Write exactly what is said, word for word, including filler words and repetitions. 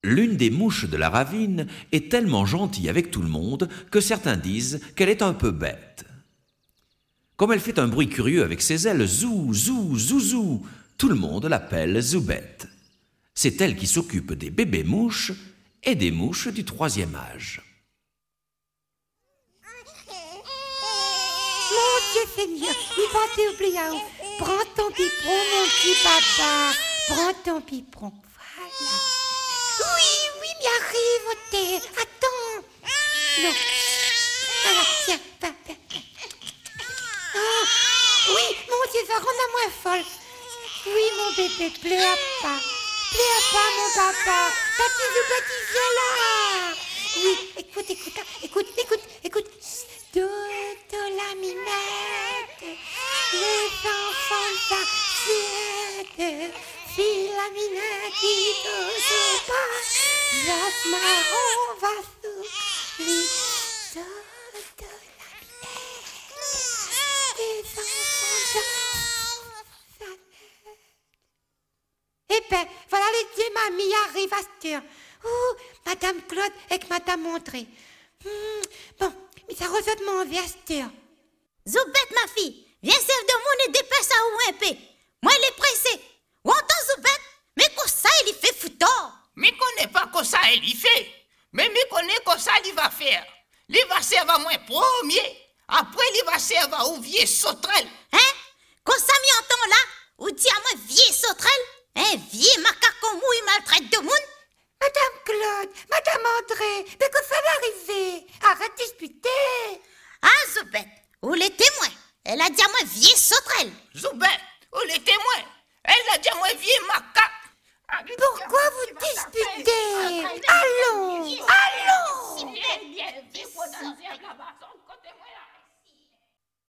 L'une des mouches de la ravine est tellement gentille avec tout le monde que certains disent qu'elle est un peu bête. Comme elle fait un bruit curieux avec ses ailes, zou, zou, zou, zou, tout le monde l'appelle Zoubette. C'est elle qui s'occupe des bébés mouches et des mouches du troisième âge. Mon Dieu Seigneur, il va t'oublier. Prends ton biberon, mon petit papa. Prends ton biberon, voilà. Oui, oui, m'y arrive, t'es. Attends. Non. Alors, tiens, va, va. Oh, oui, mon Dieu, ça rend la moins folle. Oui, mon bébé, pleure pas. Pleure pas, mon papa. Ta petite Zoubette, il est là. Oui, écoute, écoute, écoute, écoute, écoute. Do, do, la minette. Les enfants s'assiedent. Si la minette, il ne pas. L'os marron va sous lui. Do, do, la minette. Les enfants s'assiedent. Eh ben, voilà les deux mamies arrivent à cette heure. Ouh, Madame Claude avec Madame André. Hmm, bon, mais ça ressort de mon envers à cette heure. Zoubette, ma fille, viens servir de monde et dépêche ça ou un peu. Moi, il est pressé. Ou entend Zoubette, mais comme ça, il fait foutant. Mais connais pas comme ça, il y fait. Mais me connais comme ça, il va faire. Il va servir à moi premier. Après, il va servir à vieux sauterelle. Hein? Comme ça, m'y entend là, ou dit à moi vieux sauterelle? Un vieux macaque comme vous, il maltraite de monde? Madame Claude, Madame André, mais que ça va arriver? Arrête de disputer. Ah, Zoubette, ou les témoins, elle a dit à moi vieux sauterelle.